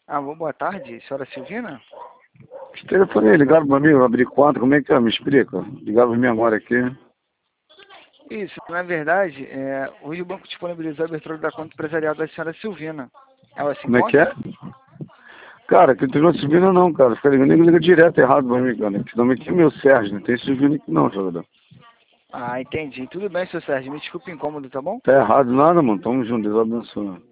Alô, boa tarde, senhora Silvina? Esse telefone aí, ligaram pra mim, eu abri conta, como é que é? Me explica. Ligaram pra mim agora aqui. Isso, na verdade, hoje o banco disponibilizou a abertura da conta empresarial da senhora Silvina. Ela se Como é que encontra? é? Cara, que não tem Silvina não, cara. Fica ligando, liga direto errado pra mim, cara. Esse nome aqui é meu Sérgio, não tem Silvina aqui não, jogador. Ah, entendi. Tudo bem, seu Sérgio. Me desculpe o incômodo, tá bom? Tá errado nada, mano. Tamo junto, Deus abençoe.